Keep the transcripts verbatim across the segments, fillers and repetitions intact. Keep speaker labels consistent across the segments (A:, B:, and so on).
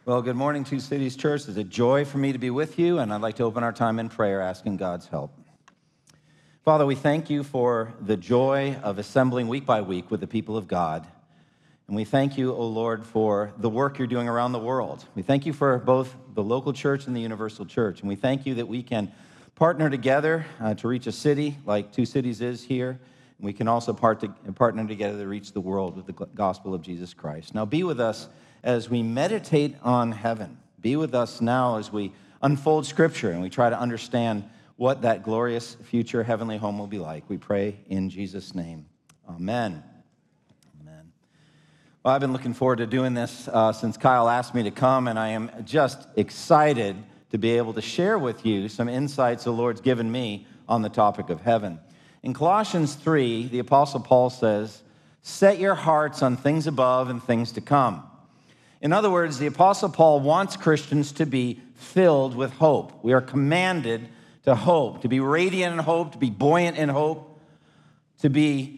A: Well, good morning, Two Cities Church. It's a joy for me to be with you, and I'd like to open our time in prayer asking God's help. Father, we thank you for the joy of assembling week by week with the people of God. And we thank you, O Lord, for the work you're doing around the world. We thank you for both the local church and the universal church. And we thank you that we can partner together uh, to reach a city like Two Cities is here. And we can also part to, partner together to reach the world with the gospel of Jesus Christ. Now be with us as we meditate on heaven. Be with us now as we unfold Scripture and we try to understand what that glorious future heavenly home will be like. We pray in Jesus' name. Amen. Amen. Well, I've been looking forward to doing this uh, since Kyle asked me to come, and I am just excited to be able to share with you some insights the Lord's given me on the topic of heaven. In Colossians three, the Apostle Paul says, "Set your hearts on things above and things to come." In other words, the Apostle Paul wants Christians to be filled with hope. We are commanded to hope, to be radiant in hope, to be buoyant in hope, to be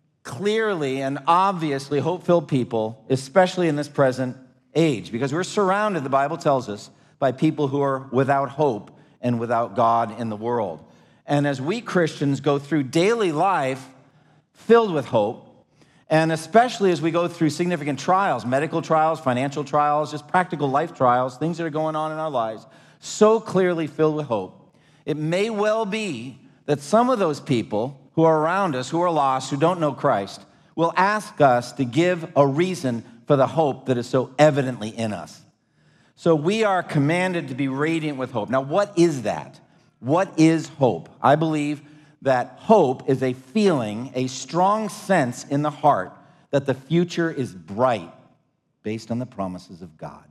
A: clearly and obviously hope-filled people, especially in this present age, because we're surrounded, the Bible tells us, by people who are without hope and without God in the world. And as we Christians go through daily life filled with hope, and especially as we go through significant trials, medical trials, financial trials, just practical life trials, things that are going on in our lives, so clearly filled with hope, it may well be that some of those people who are around us, who are lost, who don't know Christ, will ask us to give a reason for the hope that is so evidently in us. So we are commanded to be radiant with hope. Now, what is that? What is hope? I believe that hope is a feeling, a strong sense in the heart that the future is bright based on the promises of God.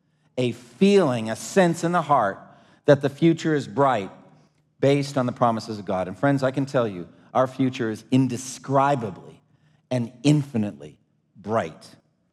A: A feeling, a sense in the heart that the future is bright based on the promises of God. And friends, I can tell you, our future is indescribably and infinitely bright.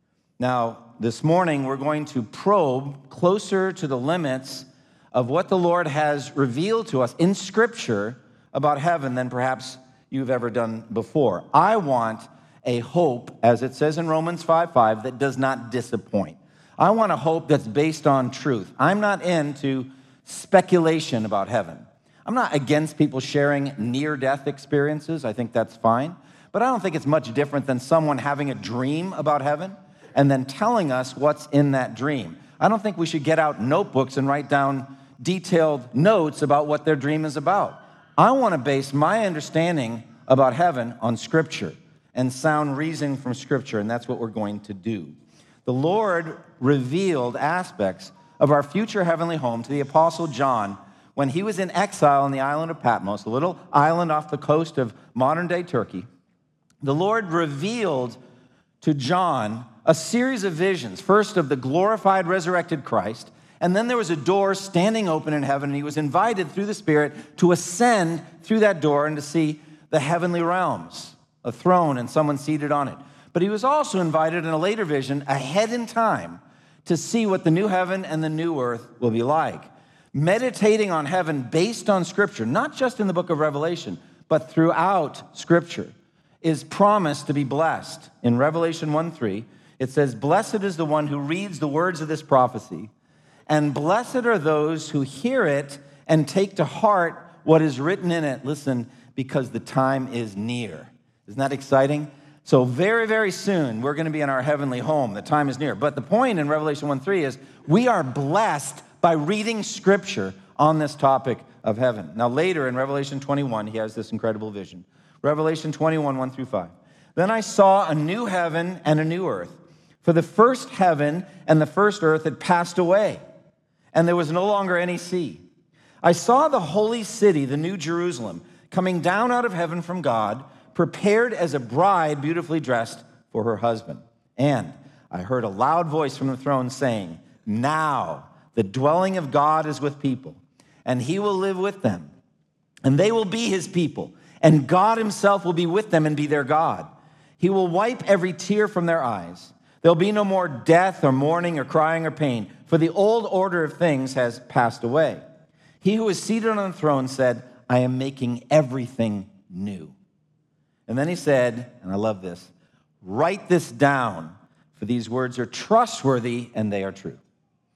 A: Now, this morning, we're going to probe closer to the limits of what the Lord has revealed to us in Scripture about heaven than perhaps you've ever done before. I want a hope, as it says in Romans five five, that does not disappoint. I want a hope that's based on truth. I'm not into speculation about heaven. I'm not against people sharing near-death experiences. I think that's fine. But I don't think it's much different than someone having a dream about heaven and then telling us what's in that dream. I don't think we should get out notebooks and write down detailed notes about what their dream is about. I want to base my understanding about heaven on Scripture and sound reasoning from Scripture, and that's what we're going to do. The Lord revealed aspects of our future heavenly home to the Apostle John when he was in exile on the island of Patmos, a little island off the coast of modern-day Turkey. The Lord revealed to John a series of visions, first of the glorified, resurrected Christ, and then there was a door standing open in heaven, and he was invited through the Spirit to ascend through that door and to see the heavenly realms, a throne and someone seated on it. But he was also invited in a later vision ahead in time to see what the new heaven and the new earth will be like. Meditating on heaven based on Scripture, not just in the book of Revelation, but throughout Scripture, is promised to be blessed. In Revelation one three, it says, "Blessed is the one who reads the words of this prophecy, and blessed are those who hear it and take to heart what is written in it." Listen, because the time is near. Isn't that exciting? So very, very soon, we're going to be in our heavenly home. The time is near. But the point in Revelation one three is we are blessed by reading Scripture on this topic of heaven. Now later in Revelation twenty-one, he has this incredible vision. Revelation twenty-one, one through five. "Then I saw a new heaven and a new earth, for the first heaven and the first earth had passed away, and there was no longer any sea. I saw the holy city, the new Jerusalem, coming down out of heaven from God, prepared as a bride beautifully dressed for her husband. And I heard a loud voice from the throne saying, 'Now the dwelling of God is with people, and he will live with them, and they will be his people, and God himself will be with them and be their God. He will wipe every tear from their eyes. There'll be no more death or mourning or crying or pain, for the old order of things has passed away.' He who is seated on the throne said, 'I am making everything new.' And then he said, and I love this, 'Write this down, for these words are trustworthy and they are true.'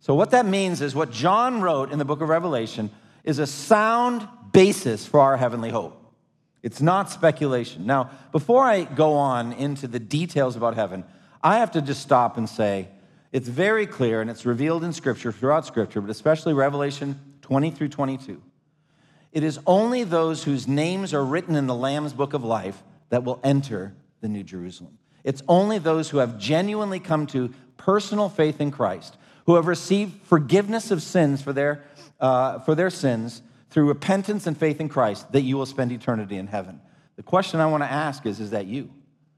A: So what that means is what John wrote in the book of Revelation is a sound basis for our heavenly hope. It's not speculation. Now, before I go on into the details about heaven, I have to just stop and say, it's very clear, and it's revealed in Scripture, throughout Scripture, but especially Revelation twenty through twenty-two. It is only those whose names are written in the Lamb's book of life that will enter the New Jerusalem. It's only those who have genuinely come to personal faith in Christ, who have received forgiveness of sins for their, uh, for their sins through repentance and faith in Christ, that you will spend eternity in heaven. The question I want to ask is, is that you?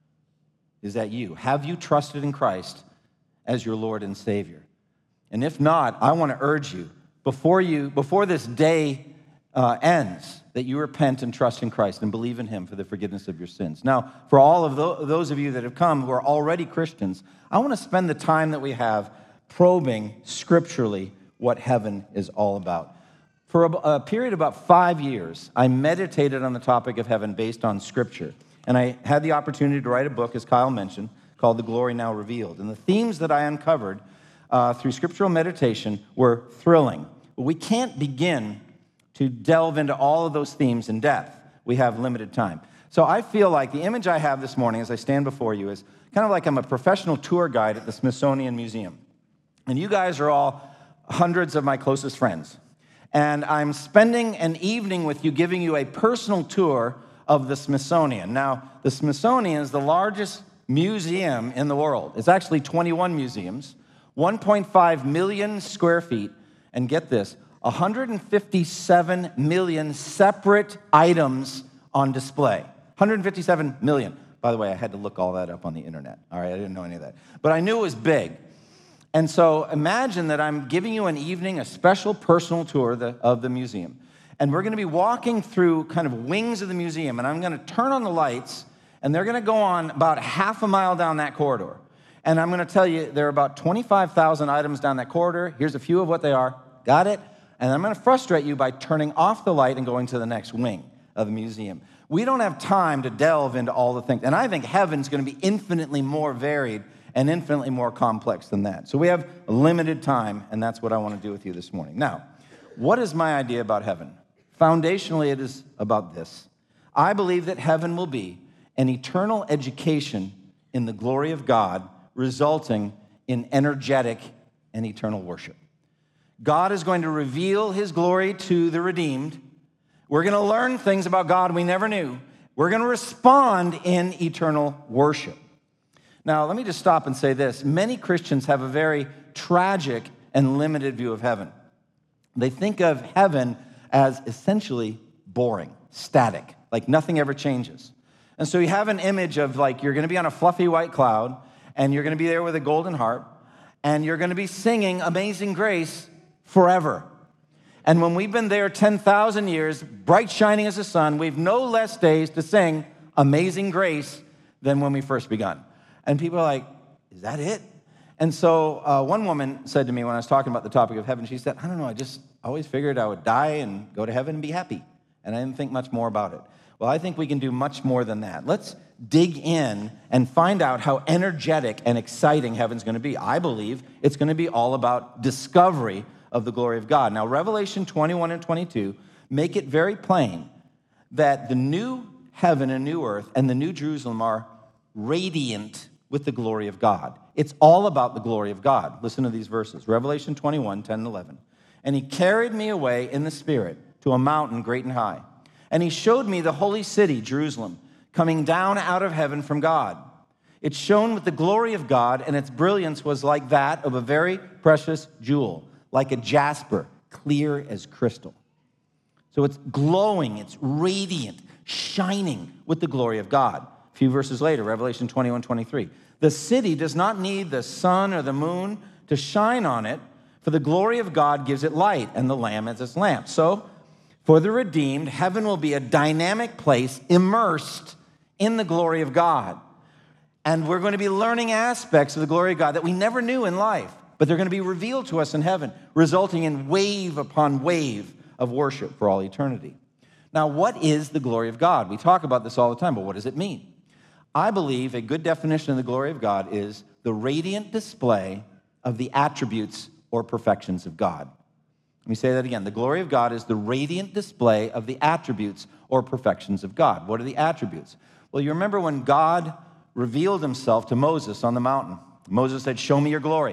A: Is that you? Have you trusted in Christ as your Lord and Savior? And if not, I want to urge you, before you, before this day uh, ends, that you repent and trust in Christ and believe in Him for the forgiveness of your sins. Now, for all of those of you that have come who are already Christians, I want to spend the time that we have probing scripturally what heaven is all about. For a, a period of about five years, I meditated on the topic of heaven based on Scripture. And I had the opportunity to write a book, as Kyle mentioned, called The Glory Now Revealed. And the themes that I uncovered uh, through scriptural meditation were thrilling. But we can't begin to delve into all of those themes in depth. We have limited time. So I feel like the image I have this morning as I stand before you is kind of like I'm a professional tour guide at the Smithsonian Museum. And you guys are all hundreds of my closest friends. And I'm spending an evening with you, giving you a personal tour of the Smithsonian. Now, the Smithsonian is the largest museum in the world. It's actually twenty-one museums, one point five million square feet, and get this, one hundred fifty-seven million separate items on display. one hundred fifty-seven million. By the way, I had to look all that up on the internet. All right, I didn't know any of that. But I knew it was big. And so imagine that I'm giving you an evening, a special personal tour of the, of the museum. And we're going to be walking through kind of wings of the museum, and I'm going to turn on the lights, and they're going to go on about half a mile down that corridor. And I'm going to tell you there are about twenty-five thousand items down that corridor. Here's a few of what they are. Got it? And I'm going to frustrate you by turning off the light and going to the next wing of the museum. We don't have time to delve into all the things. And I think heaven's going to be infinitely more varied and infinitely more complex than that. So we have limited time, and that's what I want to do with you this morning. Now, what is my idea about heaven? Foundationally, it is about this. I believe that heaven will be an eternal education in the glory of God, resulting in energetic and eternal worship. God is going to reveal His glory to the redeemed. We're going to learn things about God we never knew. We're going to respond in eternal worship. Now, let me just stop and say this. Many Christians have a very tragic and limited view of heaven. They think of heaven as essentially boring, static, like nothing ever changes. And so you have an image of like you're going to be on a fluffy white cloud, and you're going to be there with a golden harp, and you're going to be singing Amazing Grace forever. And when we've been there ten thousand years, bright shining as the sun, we've no less days to sing Amazing Grace than when we first begun. And people are like, is that it? And so uh, one woman said to me when I was talking about the topic of heaven, she said, I don't know, I just always figured I would die and go to heaven and be happy. And I didn't think much more about it. Well, I think we can do much more than that. Let's dig in and find out how energetic and exciting heaven's going to be. I believe it's going to be all about discovery of the glory of God. Now, Revelation twenty-one and twenty-two make it very plain that the new heaven and new earth and the new Jerusalem are radiant with the glory of God. It's all about the glory of God. Listen to these verses. Revelation twenty-one, ten and eleven. And He carried me away in the Spirit to a mountain great and high. And He showed me the holy city, Jerusalem, coming down out of heaven from God. It shone with the glory of God, and its brilliance was like that of a very precious jewel, like a jasper, clear as crystal. So it's glowing, it's radiant, shining with the glory of God. A few verses later, Revelation twenty-one, twenty-three. The city does not need the sun or the moon to shine on it, for the glory of God gives it light, and the Lamb is its lamp. So, for the redeemed, heaven will be a dynamic place immersed in the glory of God. And we're going to be learning aspects of the glory of God that we never knew in life, but they're going to be revealed to us in heaven, resulting in wave upon wave of worship for all eternity. Now, what is the glory of God? We talk about this all the time, but what does it mean? I believe a good definition of the glory of God is the radiant display of the attributes or perfections of God. Let me say that again. The glory of God is the radiant display of the attributes or perfections of God. What are the attributes? Well, you remember when God revealed himself to Moses on the mountain. Moses said, "Show me your glory."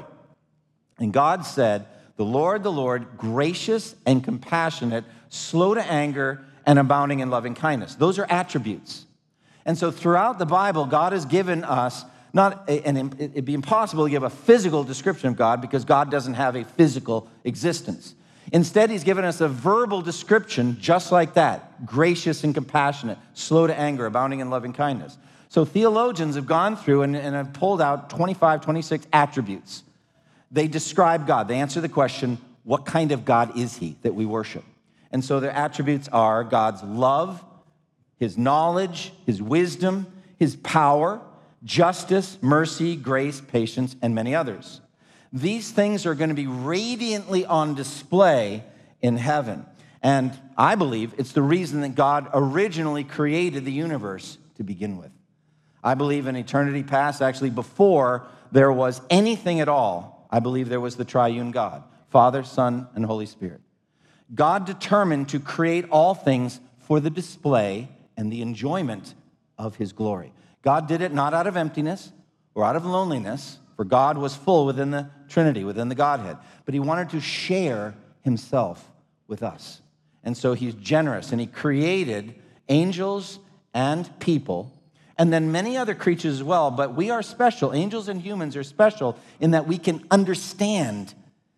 A: And God said, "The Lord, the Lord, gracious and compassionate, slow to anger, and abounding in loving kindness." Those are attributes. And so throughout the Bible, God has given us not, a, and it'd be impossible to give a physical description of God because God doesn't have a physical existence. Instead, he's given us a verbal description just like that: gracious and compassionate, slow to anger, abounding in loving kindness. So theologians have gone through and, and have pulled out twenty-five, twenty-six attributes. They describe God. They answer the question, what kind of God is he that we worship? And so their attributes are God's love, his knowledge, his wisdom, his power, justice, mercy, grace, patience, and many others. These things are going to be radiantly on display in heaven. And I believe it's the reason that God originally created the universe to begin with. I believe in eternity past, actually before there was anything at all, I believe there was the triune God, Father, Son, and Holy Spirit. God determined to create all things for the display and the enjoyment of his glory. God did it not out of emptiness or out of loneliness, for God was full within the Trinity, within the Godhead. But he wanted to share himself with us. And so he's generous, and he created angels and people, and then many other creatures as well. But we are special. Angels and humans are special in that we can understand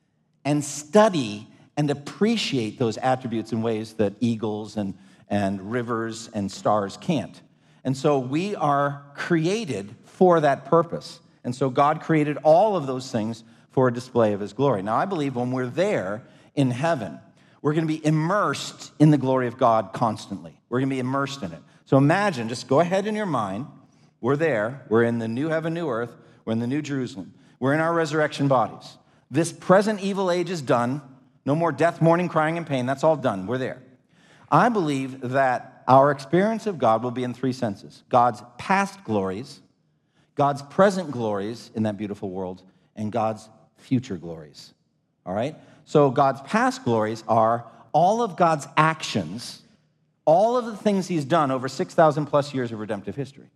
A: and study and appreciate those attributes in ways that eagles and, and rivers and stars can't. And so we are created for that purpose. And so God created all of those things for a display of his glory. Now, I believe when we're there in heaven, we're going to be immersed in the glory of God constantly. We're going to be immersed in it. So imagine, just go ahead in your mind, we're there, we're in the new heaven, new earth, we're in the new Jerusalem, we're in our resurrection bodies. This present evil age is done. No more death, mourning, crying, and pain. That's all done. We're there. I believe that our experience of God will be in three senses: God's past glories, God's present glories in that beautiful world, and God's future glories. All right? So God's past glories are all of God's actions, all of the things he's done over six thousand plus years of redemptive history.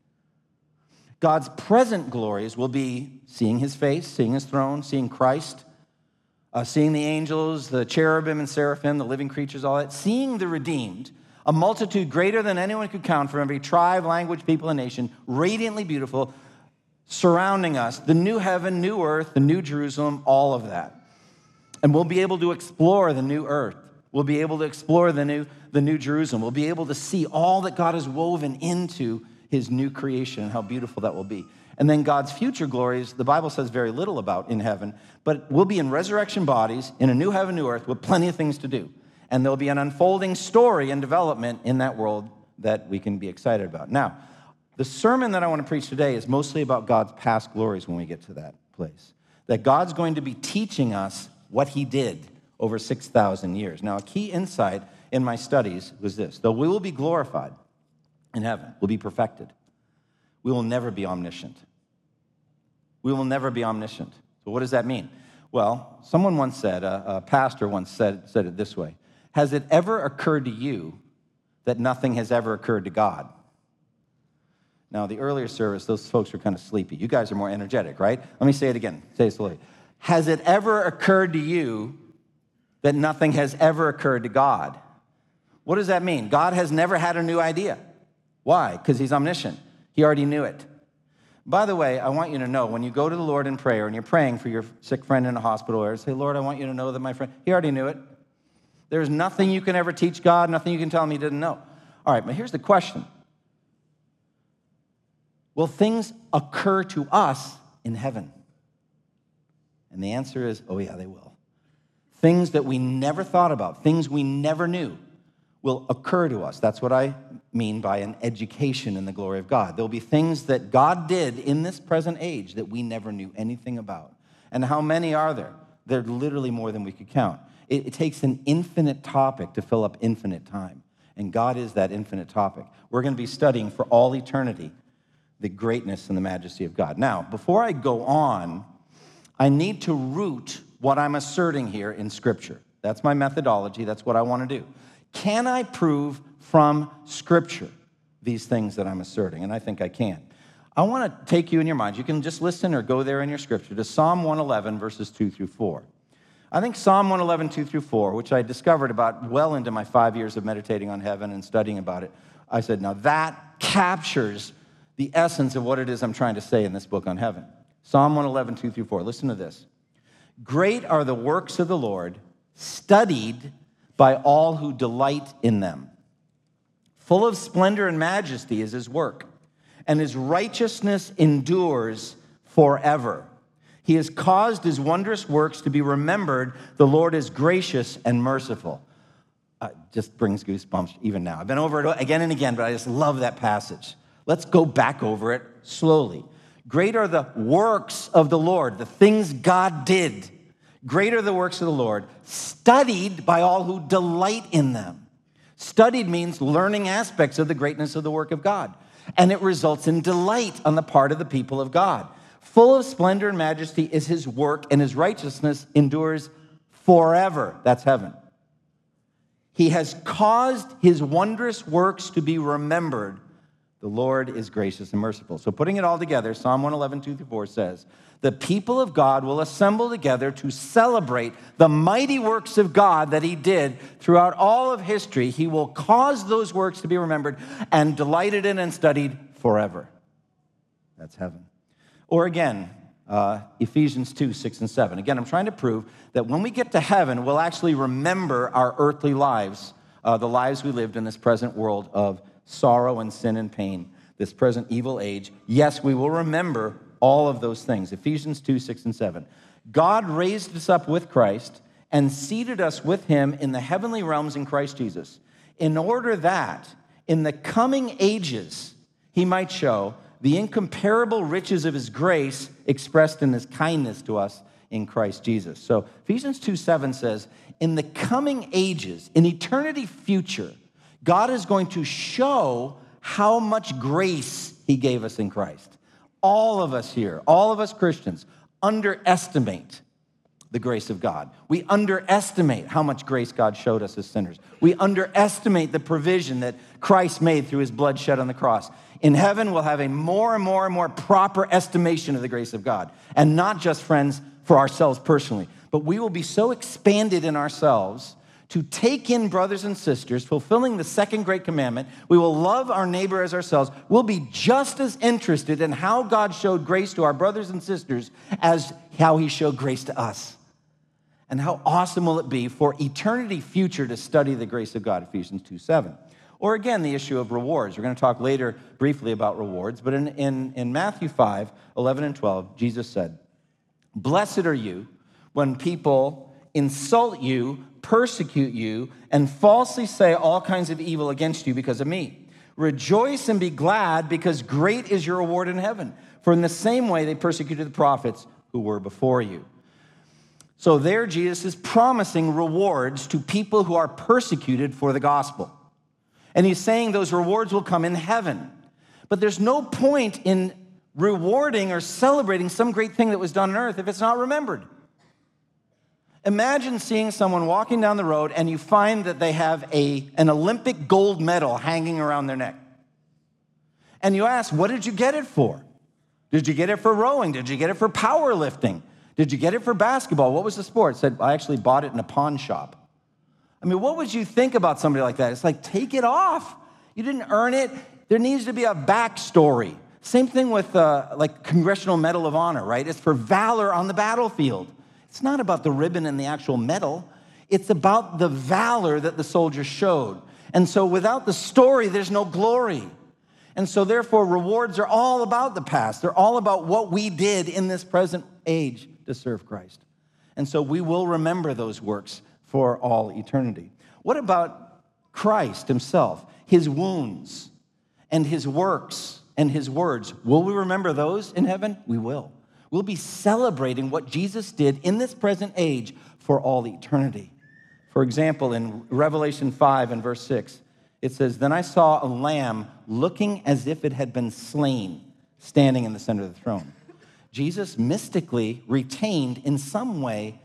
A: God's present glories will be seeing his face, seeing his throne, seeing Christ, uh, seeing the angels, the cherubim and seraphim, the living creatures, all that, seeing the redeemed, a multitude greater than anyone could count from every tribe, language, people, and nation, radiantly beautiful, surrounding us, the new heaven, new earth, the new Jerusalem, all of that. And we'll be able to explore the new earth. We'll be able to explore the new, the new Jerusalem. We'll be able to see all that God has woven into his new creation and how beautiful that will be. And then God's future glories, the Bible says very little about in heaven, but we'll be in resurrection bodies in a new heaven, new earth with plenty of things to do. And there'll be an unfolding story and development in that world that we can be excited about. Now, the sermon that I want to preach today is mostly about God's past glories when we get to that place. That God's going to be teaching us what he did over six thousand years. Now, a key insight in my studies was this: though we will be glorified in heaven, we'll be perfected, we will never be omniscient. We will never be omniscient. So what does that mean? Well, someone once said, a, a pastor once said, said it this way: has it ever occurred to you that nothing has ever occurred to God? Now, the earlier service, those folks were kind of sleepy. You guys are more energetic, right? Let me say it again. Say it slowly. Has it ever occurred to you that nothing has ever occurred to God? What does that mean? God has never had a new idea. Why? Because he's omniscient. He already knew it. By the way, I want you to know, when you go to the Lord in prayer and you're praying for your sick friend in a hospital, or say, Lord, I want you to know that my friend, he already knew it. There's nothing you can ever teach God, nothing you can tell him he didn't know. All right, but here's the question. Will things occur to us in heaven? And the answer is, oh yeah, they will. Things that we never thought about, things we never knew, will occur to us. That's what I mean by an education in the glory of God. There'll be things that God did in this present age that we never knew anything about. And how many are there? There are literally more than we could count. It, it takes an infinite topic to fill up infinite time. And God is that infinite topic. We're going to be studying for all eternity the greatness and the majesty of God. Now, before I go on, I need to root what I'm asserting here in Scripture. That's my methodology. That's what I want to do. Can I prove from Scripture these things that I'm asserting? And I think I can. I want to take you in your mind. You can just listen or go there in your Scripture to Psalm one eleven, verses two through four. I think Psalm one eleven, two through four, which I discovered about well into my five years of meditating on heaven and studying about it, I said, now that captures the essence of what it is I'm trying to say in this book on heaven. Psalm one eleven, two through four. Listen to this. Great are the works of the Lord, studied by all who delight in them. Full of splendor and majesty is his work, and his righteousness endures forever. He has caused his wondrous works to be remembered. The Lord is gracious and merciful. Uh, just brings goosebumps even now. I've been over it again and again, but I just love that passage. Let's go back over it slowly. Great are the works of the Lord, the things God did. Great are the works of the Lord, studied by all who delight in them. Studied means learning aspects of the greatness of the work of God. And it results in delight on the part of the people of God. Full of splendor and majesty is his work, and his righteousness endures forever. That's heaven. He has caused his wondrous works to be remembered. The Lord is gracious and merciful. So putting it all together, Psalm one eleven, two through four says, the people of God will assemble together to celebrate the mighty works of God that he did throughout all of history. He will cause those works to be remembered and delighted in and studied forever. That's heaven. Or again, uh, Ephesians two, six, and seven. Again, I'm trying to prove that when we get to heaven, we'll actually remember our earthly lives, uh, the lives we lived in this present world of sorrow and sin and pain, this present evil age. Yes, we will remember all of those things. Ephesians two, six, and seven. God raised us up with Christ and seated us with him in the heavenly realms in Christ Jesus, in order that in the coming ages he might show the incomparable riches of his grace expressed in his kindness to us in Christ Jesus. So Ephesians two, seven says, in the coming ages, in eternity future, God is going to show how much grace he gave us in Christ. All of us here, all of us Christians, underestimate the grace of God. We underestimate how much grace God showed us as sinners. We underestimate the provision that Christ made through his blood shed on the cross. In heaven, we'll have a more and more and more proper estimation of the grace of God. And not just, friends, for ourselves personally, but we will be so expanded in ourselves to take in brothers and sisters, fulfilling the second great commandment. We will love our neighbor as ourselves. We'll be just as interested in how God showed grace to our brothers and sisters as how he showed grace to us. And how awesome will it be for eternity future to study the grace of God, Ephesians two, seven. Or again, the issue of rewards. We're going to talk later briefly about rewards, but in, in, in Matthew five, eleven and twelve, Jesus said, blessed are you when people insult you, persecute you, and falsely say all kinds of evil against you because of me. Rejoice and be glad, because great is your reward in heaven. For in the same way they persecuted the prophets who were before you. So there Jesus is promising rewards to people who are persecuted for the gospel. And he's saying those rewards will come in heaven. But there's no point in rewarding or celebrating some great thing that was done on earth if it's not remembered. Imagine seeing someone walking down the road and you find that they have a, an Olympic gold medal hanging around their neck. And you ask, what did you get it for? Did you get it for rowing? Did you get it for powerlifting? Did you get it for basketball? What was the sport? It said, I actually bought it in a pawn shop. I mean, what would you think about somebody like that? It's like, take it off. You didn't earn it. There needs to be a backstory. Same thing with uh, like Congressional Medal of Honor, right? It's for valor on the battlefield. It's not about the ribbon and the actual medal. It's about the valor that the soldier showed. And so without the story, there's no glory. And so therefore, rewards are all about the past. They're all about what we did in this present age to serve Christ. And so we will remember those works for all eternity. What about Christ himself, his wounds and his works and his words? Will we remember those in heaven? We will. We'll be celebrating what Jesus did in this present age for all eternity. For example, in Revelation five and verse six, it says, then I saw a lamb looking as if it had been slain, standing in the center of the throne. Jesus mystically retained in some way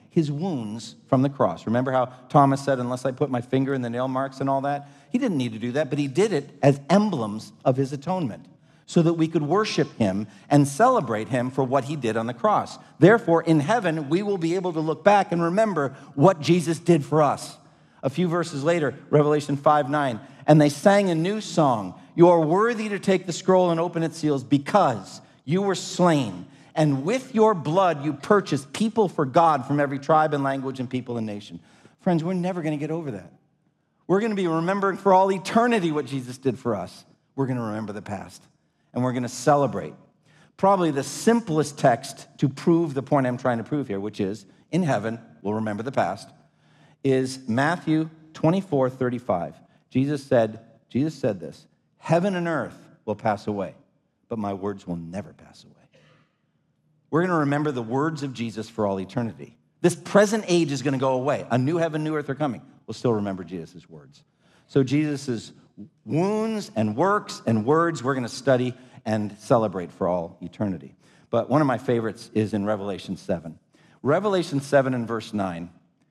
A: his wounds from the cross. Remember how Thomas said, unless I put my finger in the nail marks and all that? He didn't need to do that, but he did it as emblems of his atonement so that we could worship him and celebrate him for what he did on the cross. Therefore, in heaven, we will be able to look back and remember what Jesus did for us. A few verses later, Revelation five nine, and they sang a new song. You are worthy to take the scroll and open its seals because you were slain. And with your blood, you purchased people for God from every tribe and language and people and nation. Friends, we're never going to get over that. We're going to be remembering for all eternity what Jesus did for us. We're going to remember the past, and we're going to celebrate. Probably the simplest text to prove the point I'm trying to prove here, which is, in heaven, we'll remember the past, is Matthew twenty-four thirty-five. Jesus said, Jesus said this, heaven and earth will pass away, but my words will never pass away. We're going to remember the words of Jesus for all eternity. This present age is going to go away. A new heaven, new earth are coming. We'll still remember Jesus' words. So Jesus' wounds and works and words we're going to study and celebrate for all eternity. But one of my favorites is in Revelation seven. Revelation seven and verse nine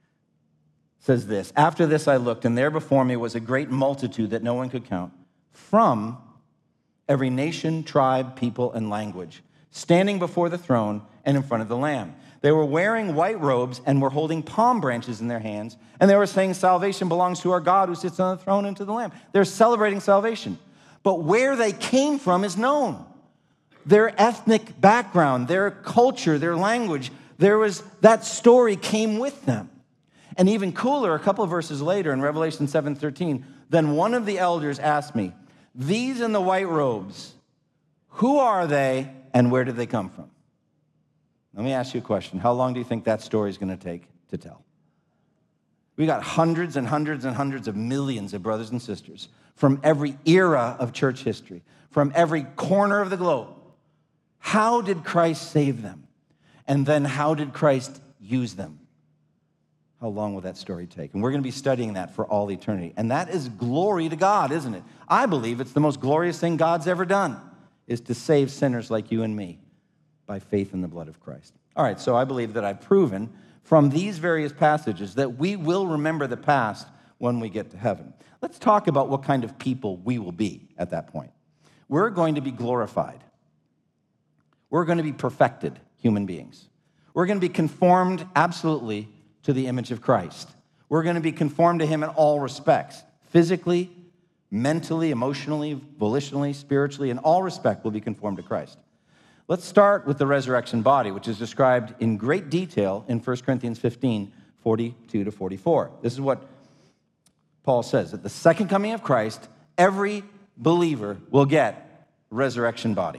A: says this, after this I looked, and there before me was a great multitude that no one could count, from every nation, tribe, people, and language, standing before the throne and in front of the Lamb. They were wearing white robes and were holding palm branches in their hands, and they were saying, salvation belongs to our God who sits on the throne and to the Lamb. They're celebrating salvation. But where they came from is known. Their ethnic background, their culture, their language, there was that story came with them. And even cooler, a couple of verses later in Revelation seven thirteen, then one of the elders asked me, these in the white robes, who are they and where did they come from? Let me ask you a question. How long do you think that story is going to take to tell? We got hundreds and hundreds and hundreds of millions of brothers and sisters from every era of church history, from every corner of the globe. How did Christ save them? And then how did Christ use them? How long will that story take? And we're going to be studying that for all eternity. And that is glory to God, isn't it? I believe it's the most glorious thing God's ever done, is to save sinners like you and me by faith in the blood of Christ. All right, so I believe that I've proven from these various passages that we will remember the past when we get to heaven. Let's talk about what kind of people we will be at that point. We're going to be glorified. We're going to be perfected human beings. We're going to be conformed absolutely to the image of Christ. We're going to be conformed to him in all respects, physically, mentally, emotionally, volitionally, spiritually, in all respect we'll be conformed to Christ. Let's start with the resurrection body, which is described in great detail in First Corinthians fifteen, forty-two to forty-four. This is what Paul says, at the second coming of Christ, every believer will get a resurrection body.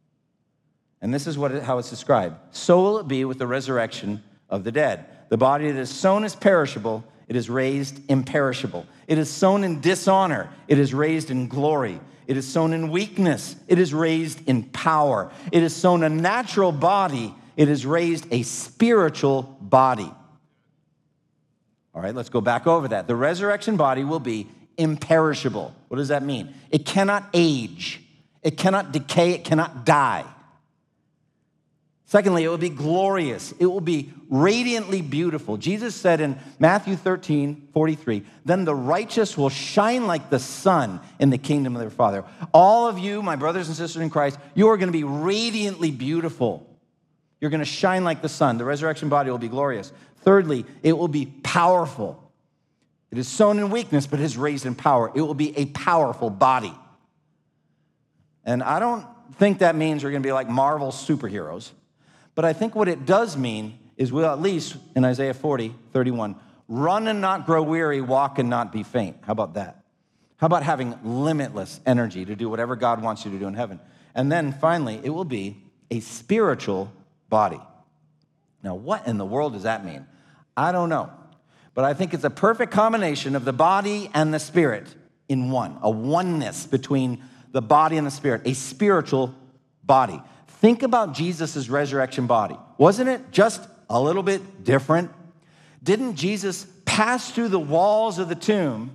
A: And this is what it, how it's described. So will it be with the resurrection of the dead. The body that is sown is perishable, it is raised imperishable. It is sown in dishonor, it is raised in glory. It is sown in weakness, it is raised in power. It is sown a natural body, it is raised a spiritual body. All right, let's go back over that. The resurrection body will be imperishable. What does that mean? It cannot age, it cannot decay, it cannot die. Secondly, it will be glorious. It will be radiantly beautiful. Jesus said in Matthew thirteen, forty-three, then the righteous will shine like the sun in the kingdom of their Father. All of you, my brothers and sisters in Christ, you are going to be radiantly beautiful. You're going to shine like the sun. The resurrection body will be glorious. Thirdly, it will be powerful. It is sown in weakness, but it is raised in power. It will be a powerful body. And I don't think that means we're going to be like Marvel superheroes. But I think what it does mean is we'll at least, in Isaiah forty, thirty-one, run and not grow weary, walk and not be faint. How about that? How about having limitless energy to do whatever God wants you to do in heaven? And then finally, it will be a spiritual body. Now, what in the world does that mean? I don't know. But I think it's a perfect combination of the body and the spirit in one, a oneness between the body and the spirit, a spiritual body. Think about Jesus' resurrection body. Wasn't it just a little bit different? Didn't Jesus pass through the walls of the tomb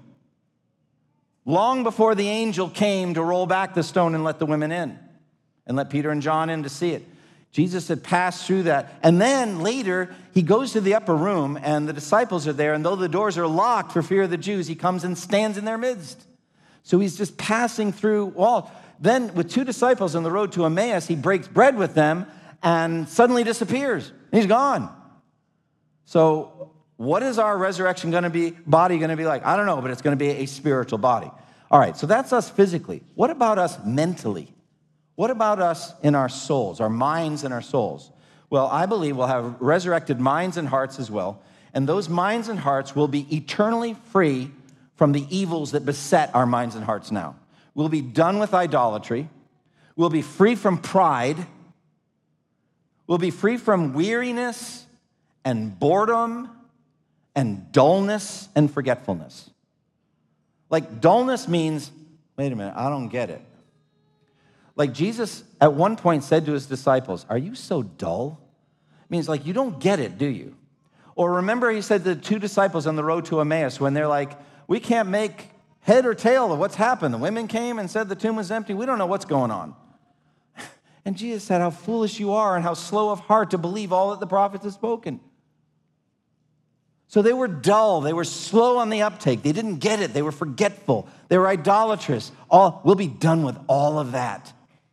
A: long before the angel came to roll back the stone and let the women in and let Peter and John in to see it? Jesus had passed through that. And then later, he goes to the upper room, and the disciples are there. And though the doors are locked for fear of the Jews, he comes and stands in their midst. So he's just passing through walls. Then with two disciples on the road to Emmaus, he breaks bread with them and suddenly disappears. He's gone. So what is our resurrection going to be, body going to be like? I don't know, but it's going to be a spiritual body. All right, so that's us physically. What about us mentally? What about us in our souls, our minds and our souls? Well, I believe we'll have resurrected minds and hearts as well. And those minds and hearts will be eternally free from the evils that beset our minds and hearts now. We'll be done with idolatry. We'll be free from pride. We'll be free from weariness and boredom and dullness and forgetfulness. Like, dullness means, wait a minute, I don't get it. Like Jesus at one point said to his disciples, are you so dull? It means like you don't get it, do you? Or remember he said to the two disciples on the road to Emmaus when they're like, we can't make head or tail of what's happened. The women came and said the tomb was empty. We don't know what's going on. And Jesus said, how foolish you are and how slow of heart to believe all that the prophets have spoken. So they were dull. They were slow on the uptake. They didn't get it. They were forgetful. They were idolatrous. All, we'll be done with all of that.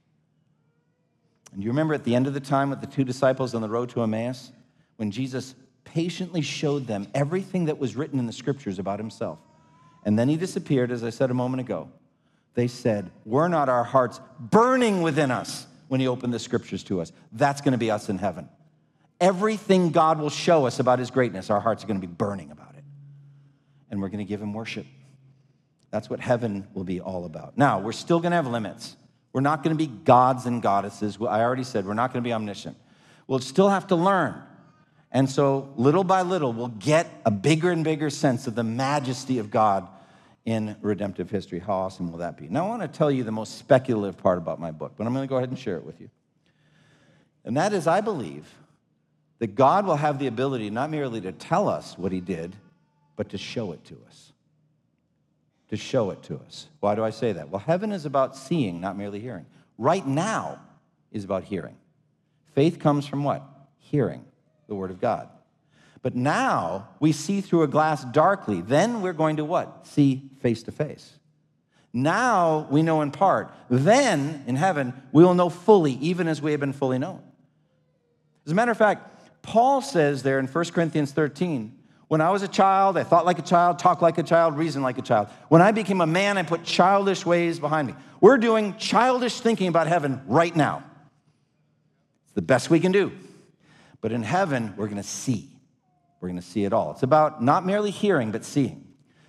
A: And you remember at the end of the time with the two disciples on the road to Emmaus, when Jesus patiently showed them everything that was written in the scriptures about himself. And then he disappeared, as I said a moment ago. They said, were not our hearts burning within us when he opened the scriptures to us? That's going to be us in heaven. Everything God will show us about his greatness, our hearts are going to be burning about it. And we're going to give him worship. That's what heaven will be all about. Now, we're still going to have limits. We're not going to be gods and goddesses. I already said we're not going to be omniscient. We'll still have to learn. And so little by little, we'll get a bigger and bigger sense of the majesty of God in redemptive history. How awesome will that be? Now, I want to tell you the most speculative part about my book, but I'm going to go ahead and share it with you. And that is, I believe that God will have the ability not merely to tell us what he did, but to show it to us. To show it to us. Why do I say that? Well, heaven is about seeing, not merely hearing. Right now is about hearing. Faith comes from what? Hearing the word of God. But now we see through a glass darkly. Then we're going to what? See face to face. Now we know in part. Then in heaven we will know fully, even as we have been fully known. As a matter of fact, Paul says there in First Corinthians thirteen, when I was a child, I thought like a child, talked like a child, reasoned like a child. When I became a man, I put childish ways behind me. We're doing childish thinking about heaven right now. It's the best we can do. But in heaven, we're going to see. We're going to see it all. It's about not merely hearing, but seeing.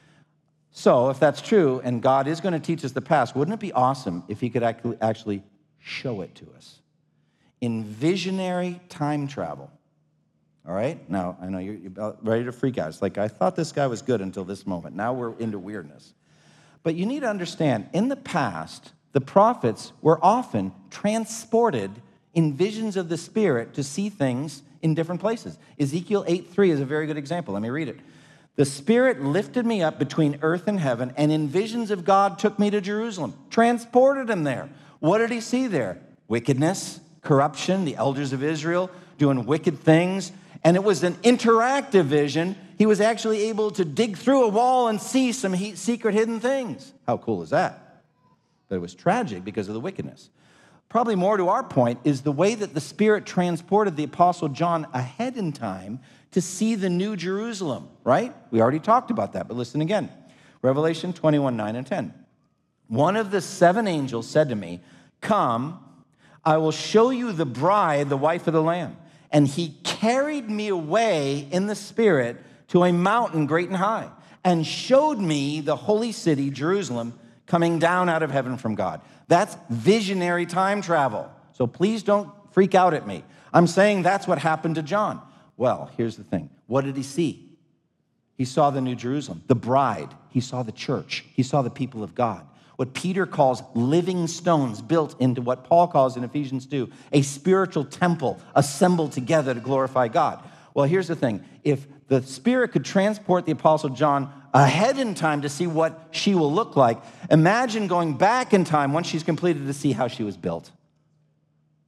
A: So if that's true, and God is going to teach us the past, wouldn't it be awesome if he could actually show it to us? In visionary time travel. All right? Now, I know you're, you're about ready to freak out. It's like, I thought this guy was good until this moment. Now we're into weirdness. But you need to understand, in the past, the prophets were often transported in visions of the Spirit to see things in different places. Ezekiel eight three is a very good example. Let me read it. The Spirit lifted me up between earth and heaven, and in visions of God took me to Jerusalem, transported him there. What did he see there? Wickedness, corruption, the elders of Israel doing wicked things. And it was an interactive vision. He was actually able to dig through a wall and see some he- secret hidden things. How cool is that? But it was tragic because of the wickedness. Probably more to our point is the way that the Spirit transported the Apostle John ahead in time to see the new Jerusalem, right? We already talked about that, but listen again. Revelation twenty-one, nine and ten. One of the seven angels said to me, come, I will show you the bride, the wife of the Lamb. And he carried me away in the Spirit to a mountain great and high, and showed me the holy city, Jerusalem, coming down out of heaven from God. That's visionary time travel. So please don't freak out at me. I'm saying that's what happened to John. Well, here's the thing. What did he see? He saw the new Jerusalem, the bride. He saw the church. He saw the people of God. What Peter calls living stones built into what Paul calls in Ephesians two, a spiritual temple assembled together to glorify God. Well, here's the thing. If the Spirit could transport the Apostle John ahead in time to see what she will look like, imagine going back in time once she's completed to see how she was built.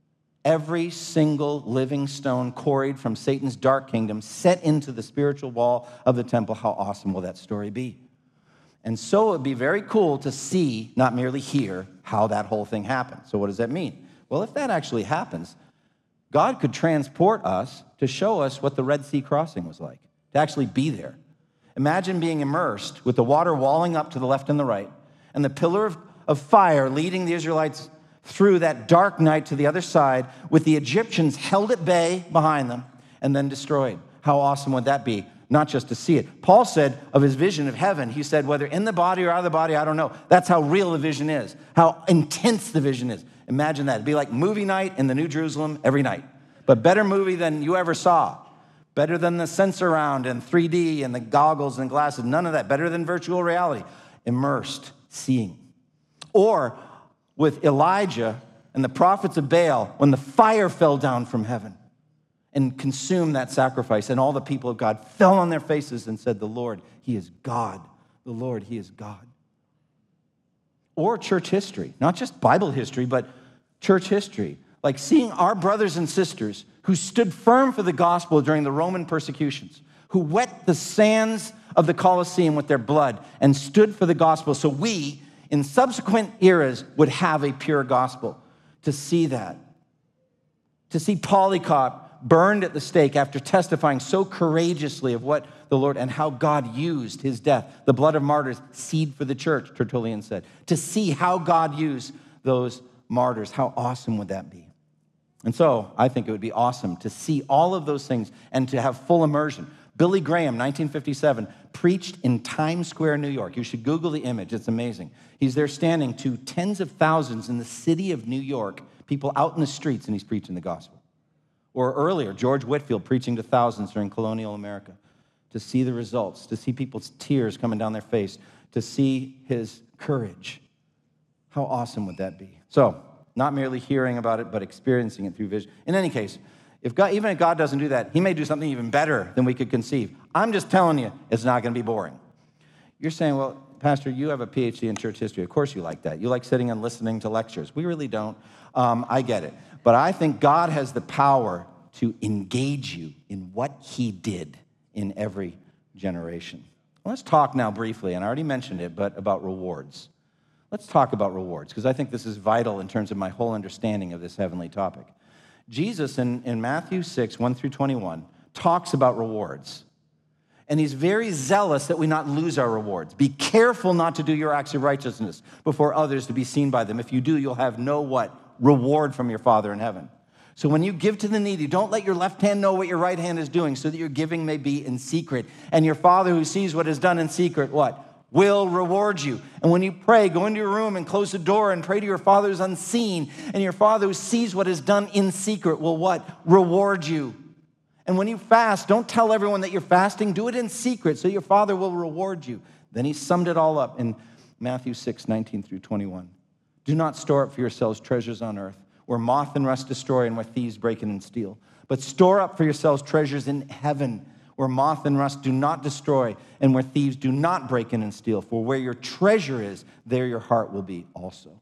A: Every single living stone quarried from Satan's dark kingdom set into the spiritual wall of the temple. How awesome will that story be? And so it would be very cool to see, not merely hear, how that whole thing happened. So what does that mean? Well, if that actually happens, God could transport us to show us what the Red Sea crossing was like, to actually be there. Imagine being immersed with the water walling up to the left and the right, and the pillar of, of fire leading the Israelites through that dark night to the other side, with the Egyptians held at bay behind them and then destroyed. How awesome would that be? Not just to see it. Paul said of his vision of heaven, he said, whether in the body or out of the body, I don't know. That's how real the vision is, how intense the vision is. Imagine that. It'd be like movie night in the New Jerusalem every night, but better movie than you ever saw. Better than the Sensorround and three D and the goggles and glasses. None of that. Better than virtual reality. Immersed, seeing. Or with Elijah and the prophets of Baal, when the fire fell down from heaven and consumed that sacrifice, and all the people of God fell on their faces and said, the Lord, he is God. The Lord, he is God. Or church history, not just Bible history, but church history. Like seeing our brothers and sisters who stood firm for the gospel during the Roman persecutions, who wet the sands of the Colosseum with their blood and stood for the gospel, so we, in subsequent eras, would have a pure gospel. To see that. To see Polycarp burned at the stake after testifying so courageously of what the Lord and how God used his death, the blood of martyrs, seed for the church, Tertullian said. To see how God used those martyrs, how awesome would that be? And so I think it would be awesome to see all of those things and to have full immersion. Billy Graham, nineteen fifty-seven, preached in Times Square, New York. You should Google the image. It's amazing. He's there standing to tens of thousands in the city of New York, people out in the streets, and he's preaching the gospel. Or earlier, George Whitefield preaching to thousands during colonial America, to see the results, to see people's tears coming down their face, to see his courage. How awesome would that be? So, not merely hearing about it, but experiencing it through vision. In any case, if God, even if God doesn't do that, he may do something even better than we could conceive. I'm just telling you, it's not going to be boring. You're saying, well, Pastor, you have a P H D in church history. Of course you like that. You like sitting and listening to lectures. We really don't. Um, I get it. But I think God has the power to engage you in what he did in every generation. Let's talk now briefly, and I already mentioned it, but about rewards. Let's talk about rewards, because I think this is vital in terms of my whole understanding of this heavenly topic. Jesus, in, in Matthew six, one through twenty-one, talks about rewards. And he's very zealous that we not lose our rewards. Be careful not to do your acts of righteousness before others to be seen by them. If you do, you'll have no what? Reward from your Father in heaven. So when you give to the needy, don't let your left hand know what your right hand is doing, so that your giving may be in secret. And your Father who sees what is done in secret, what? Will reward you. And when you pray, go into your room and close the door and pray to your Father who's unseen. And your Father who sees what is done in secret will what? Reward you. And when you fast, don't tell everyone that you're fasting. Do it in secret so your Father will reward you. Then he summed it all up in Matthew six, nineteen through twenty-one. Do not store up for yourselves treasures on earth, where moth and rust destroy and where thieves break in and steal. But store up for yourselves treasures in heaven, where moth and rust do not destroy and where thieves do not break in and steal. For where your treasure is, there your heart will be also.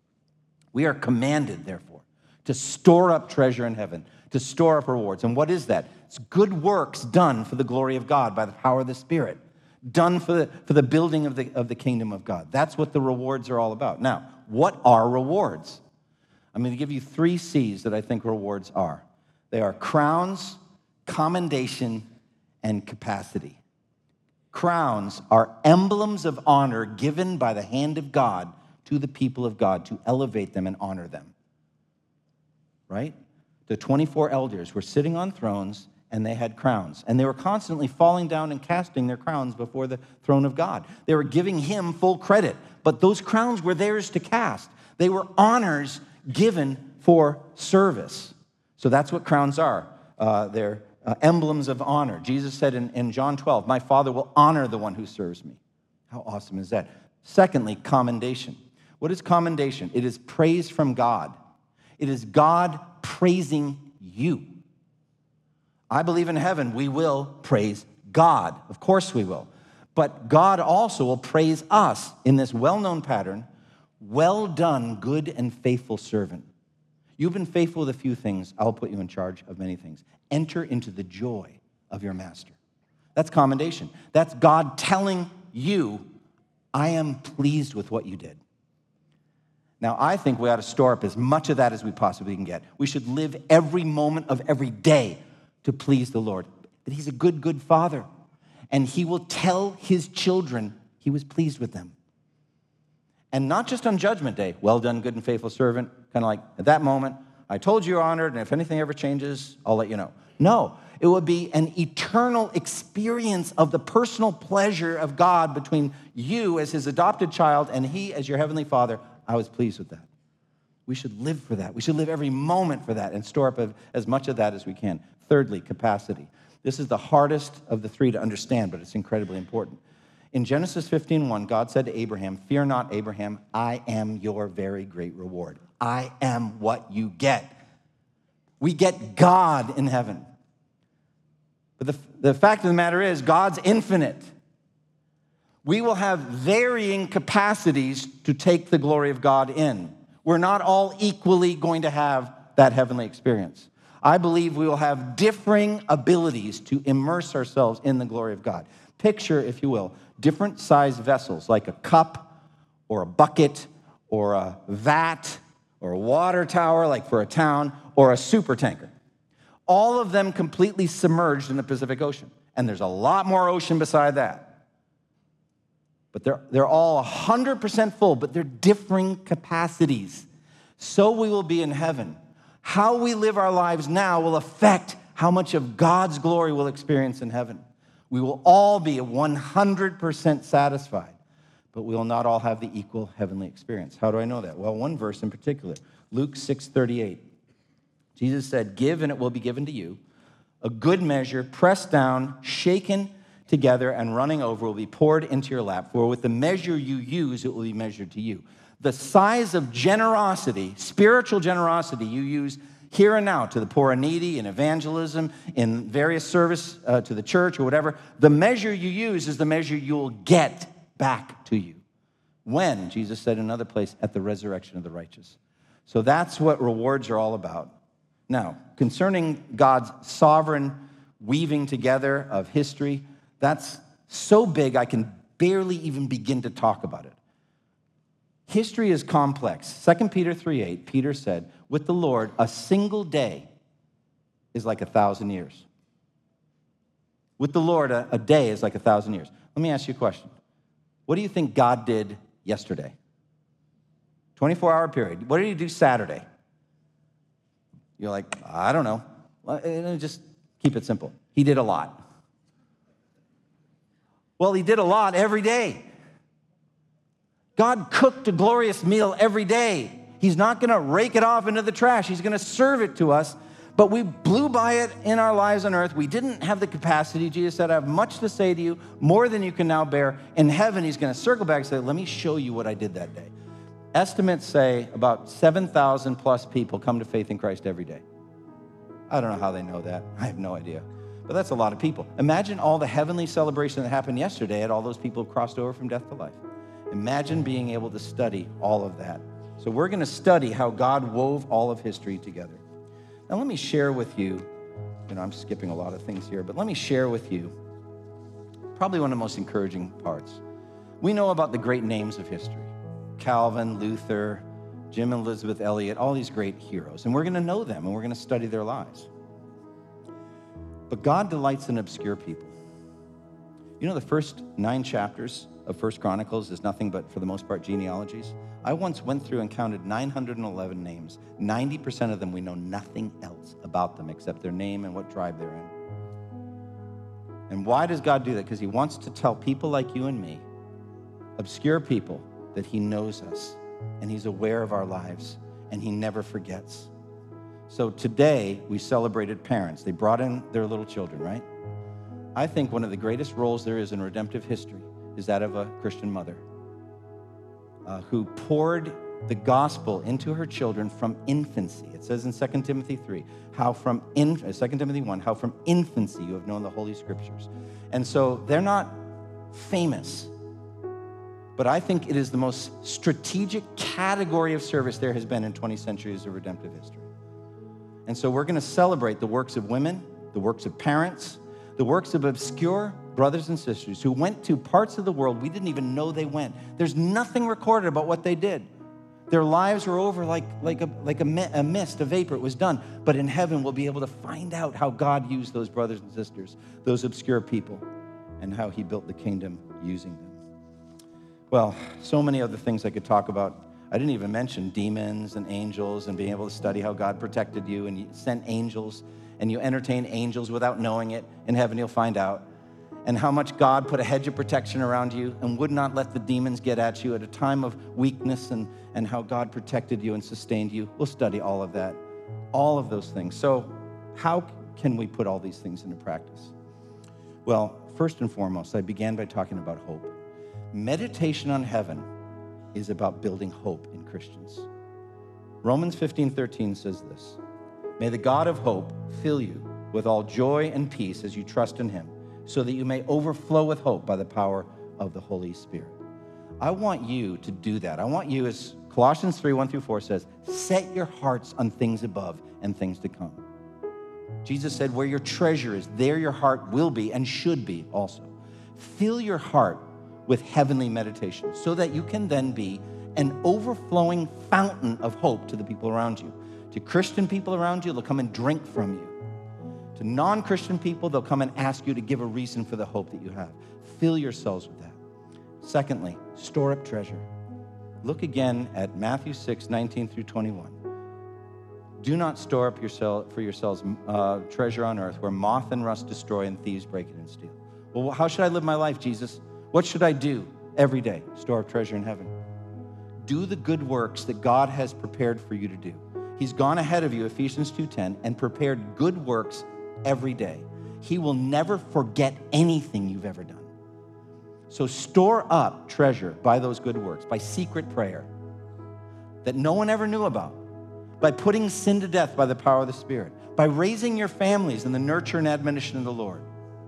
A: We are commanded, therefore, to store up treasure in heaven, to store up rewards. And what is that? It's good works done for the glory of God by the power of the Spirit, done for the, for the building of the, of the kingdom of God. That's what the rewards are all about. Now, what are rewards? I'm going to give you three C's that I think rewards are. They are crowns, commendation, and capacity. Crowns are emblems of honor given by the hand of God to the people of God to elevate them and honor them. Right? The twenty-four elders were sitting on thrones and they had crowns. And they were constantly falling down and casting their crowns before the throne of God. They were giving him full credit. But those crowns were theirs to cast. They were honors given for service. So that's what crowns are. Uh, they're uh, emblems of honor. Jesus said in, in John twelve, my Father will honor the one who serves me. How awesome is that? Secondly, commendation. What is commendation? It is praise from God. It is God praising you. I believe in heaven we will praise God. Of course we will. But God also will praise us in this well-known pattern. Well done, good and faithful servant. You've been faithful with a few things. I'll put you in charge of many things. Enter into the joy of your master. That's commendation. That's God telling you, I am pleased with what you did. Now, I think we ought to store up as much of that as we possibly can get. We should live every moment of every day to please the Lord. But he's a good, good father. And he will tell his children he was pleased with them. And not just on Judgment Day, well done, good and faithful servant, kind of like at that moment, I told you you're honored, and if anything ever changes, I'll let you know. No, it would be an eternal experience of the personal pleasure of God between you as his adopted child and he as your heavenly Father. I was pleased with that. We should live for that. We should live every moment for that and store up as much of that as we can. Thirdly, capacity. This is the hardest of the three to understand, but it's incredibly important. In Genesis fifteen one, God said to Abraham, fear not, Abraham, I am your very great reward. I am what you get. We get God in heaven. But the, the fact of the matter is, God's infinite. We will have varying capacities to take the glory of God in. We're not all equally going to have that heavenly experience. I believe we will have differing abilities to immerse ourselves in the glory of God. Picture, if you will, different sized vessels, like a cup or a bucket or a vat or a water tower, like for a town, or a super tanker. All of them completely submerged in the Pacific Ocean. And there's a lot more ocean beside that. But they're, they're all one hundred percent full, but they're differing capacities. So we will be in heaven. How we live our lives now will affect how much of God's glory we'll experience in heaven. We will all be one hundred percent satisfied, but we will not all have the equal heavenly experience. How do I know that? Well, one verse in particular, Luke six thirty-eight. Jesus said, give and it will be given to you. A good measure, pressed down, shaken together, and running over will be poured into your lap. For with the measure you use, it will be measured to you. The size of generosity, spiritual generosity you use here and now to the poor and needy, in evangelism, in various service uh, to the church or whatever, the measure you use is the measure you'll get back to you. When, Jesus said in another place, at the resurrection of the righteous. So that's what rewards are all about. Now, concerning God's sovereign weaving together of history, that's so big I can barely even begin to talk about it. History is complex. Second Peter three eight, Peter said, with the Lord, a single day is like a thousand years. With the Lord, a, a day is like a thousand years. Let me ask you a question. What do you think God did yesterday? twenty-four hour period. What did he do Saturday? You're like, I don't know. Well, just keep it simple. He did a lot. Well, he did a lot every day. God cooked a glorious meal every day. He's not going to rake it off into the trash. He's going to serve it to us. But we blew by it in our lives on earth. We didn't have the capacity. Jesus said, I have much to say to you, more than you can now bear. In heaven, he's going to circle back and say, let me show you what I did that day. Estimates say about seven thousand plus people come to faith in Christ every day. I don't know how they know that. I have no idea. But that's a lot of people. Imagine all the heavenly celebration that happened yesterday at all those people who crossed over from death to life. Imagine being able to study all of that. So we're going to study how God wove all of history together. Now let me share with you, you know, I'm skipping a lot of things here, but let me share with you probably one of the most encouraging parts. We know about the great names of history. Calvin, Luther, Jim and Elizabeth Elliot, all these great heroes. And we're going to know them, and we're going to study their lives. But God delights in obscure people. You know, the first nine chapters of First Chronicles is nothing but, for the most part, genealogies. I once went through and counted nine hundred eleven names. ninety percent of them, we know nothing else about them except their name and what tribe they're in. And why does God do that? Because he wants to tell people like you and me, obscure people, that he knows us, and he's aware of our lives, and he never forgets. So today, we celebrated parents. They brought in their little children, right? I think one of the greatest roles there is in redemptive history is that of a Christian mother uh, who poured the gospel into her children from infancy. It says in Second Timothy three, how from in, uh, Second Timothy one, how from infancy you have known the Holy Scriptures. And so they're not famous, but I think it is the most strategic category of service there has been in twenty centuries of redemptive history. And so we're going to celebrate the works of women, the works of parents, the works of obscure brothers and sisters who went to parts of the world we didn't even know they went. There's nothing recorded about what they did. Their lives were over like, like, a, like a, a mist, a vapor. It was done. But in heaven, we'll be able to find out how God used those brothers and sisters, those obscure people, and how he built the kingdom using them. Well, so many other things I could talk about. I didn't even mention demons and angels and being able to study how God protected you and you sent angels and you entertain angels without knowing it. In heaven, you'll find out. And how much God put a hedge of protection around you and would not let the demons get at you at a time of weakness, and, and how God protected you and sustained you. We'll study all of that, all of those things. So how can we put all these things into practice? Well, first and foremost, I began by talking about hope. Meditation on heaven is about building hope in Christians. Romans fifteen thirteen says this: "May the God of hope fill you with all joy and peace as you trust in him, so that you may overflow with hope by the power of the Holy Spirit." I want you to do that. I want you, as Colossians three, one through four says, set your hearts on things above and things to come. Jesus said, where your treasure is, there your heart will be and should be also. Fill your heart with heavenly meditation so that you can then be an overflowing fountain of hope to the people around you. To Christian people around you, they'll come and drink from you. To non-Christian people, they'll come and ask you to give a reason for the hope that you have. Fill yourselves with that. Secondly, store up treasure. Look again at Matthew six, nineteen through twenty-one. Do not store up yourself, for yourselves uh, treasure on earth where moth and rust destroy and thieves break it and steal. Well, how should I live my life, Jesus? What should I do every day? Store up treasure in heaven. Do the good works that God has prepared for you to do. He's gone ahead of you, Ephesians two ten, and prepared good works every day. He will never forget anything you've ever done. So store up treasure by those good works, by secret prayer that no one ever knew about, by putting sin to death by the power of the Spirit, by raising your families in the nurture and admonition of the Lord,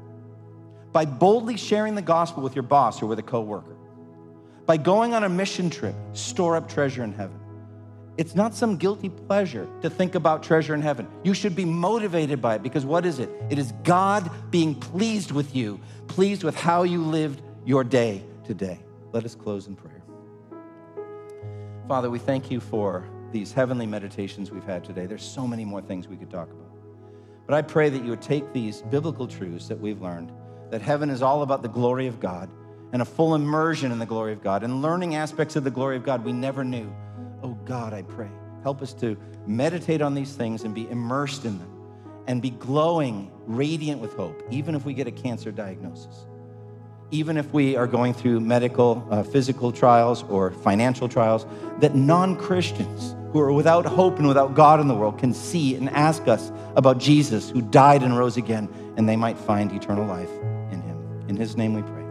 A: by boldly sharing the gospel with your boss or with a coworker, by going on a mission trip. Store up treasure in heaven. It's not some guilty pleasure to think about treasure in heaven. You should be motivated by it, because what is it? It is God being pleased with you, pleased with how you lived your day today. Let us close in prayer. Father, we thank you for these heavenly meditations we've had today. There's so many more things we could talk about. But I pray that you would take these biblical truths that we've learned, that heaven is all about the glory of God and a full immersion in the glory of God and learning aspects of the glory of God we never knew. Oh God, I pray, help us to meditate on these things and be immersed in them and be glowing, radiant with hope, even if we get a cancer diagnosis, even if we are going through medical, uh, physical trials or financial trials, that non-Christians who are without hope and without God in the world can see and ask us about Jesus, who died and rose again, and they might find eternal life in him. In his name we pray.